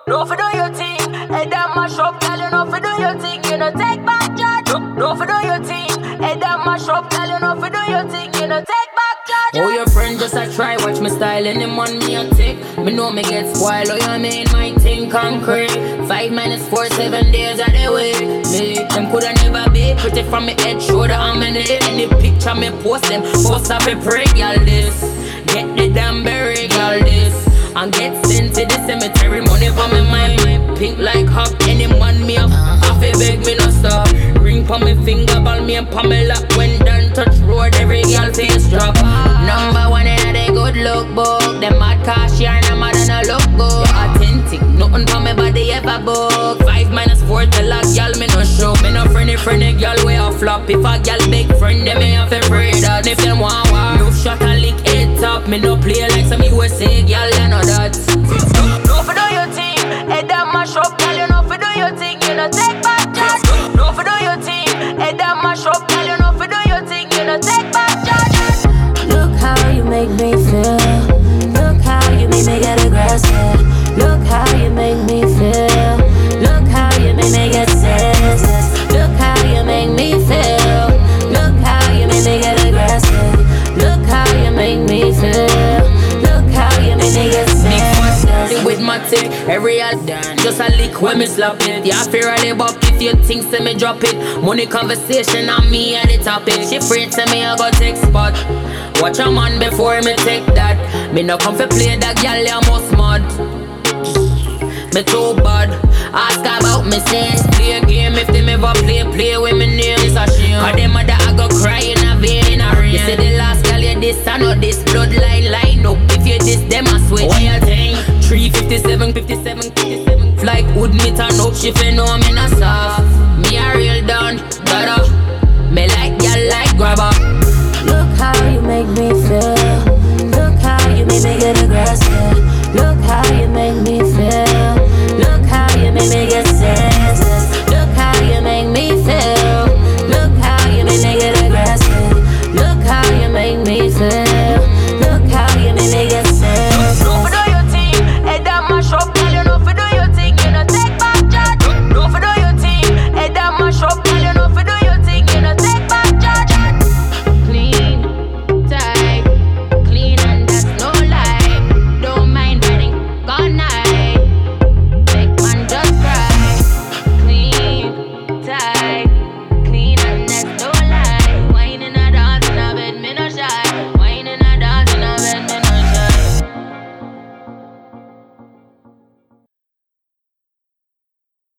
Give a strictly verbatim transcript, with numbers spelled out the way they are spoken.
no for do your thing. Head down mash up, girl, you know for do your thing. You know take back charge. No, no for do your thing. Head down mash up, girl, you know for do your thing. You know take back charge. Oh, your friend just a try, watch me style, and them on me a tick. Me know me get spoiled, oh, you mean my thing concrete. Five minutes, four, seven days of the week. Me, them coulda never be pretty from me head, shoulder, and me neck. Any picture me post them, post up a pray, y'all this. Get the damn berry, y'all this. And get sent to the cemetery, money for me mind. Pink like hop, any man me up. Half a beg me no stop. Ring for me finger, ball me and Pamela. When done touch road, every girl face drop. Number one in a good look book. Them mad cash yarn, I'm mad and I look good. Authentic, nothing for me body ever book. Five minus four till a girl me no show. Me no friendly friendly girl way off flop. If a girl big friend, them me have to pray that. If them want war, no shot and lick it top. Me no play like some U S A girl, you know that. No for do your thing. Head down mash up, girl, you know for do your thing. You know take back charge. No for do your thing. Head down mash up, girl, you know for do your thing. You know take back charge. Look how you make me feel. Look how you make me get aggressive. Look how you make me feel. Look how you make me get senseless. Look how you make me feel. Look how you make me get aggressive. Look how you make me feel. Look how you make me get senseless. With my tick, every all done. Just a lick when me slap it. Yeah, fear of the buck if you think say me drop it. Money conversation on me at the topic. She afraid to me I go take spot. Watch a man before me take that. Me no come for play that girl, you must mad. Me too bad. Ask about me sense. Play a game if them ever play, play with me name. It's a shame. Cause them mother I go cry in a vein in a rain. You say the last girl you this, I know this bloodline line up. If you this, them I switch. What you think? three fifty-seven, fifty-seven, fifty-seven. Like wood me turn up, she fi know me not soft. Me a real down, gotta. Me like y'all like grabber. Look how you make me feel. Look how you make me get aggressive. Look how you make me feel. Look how you make me get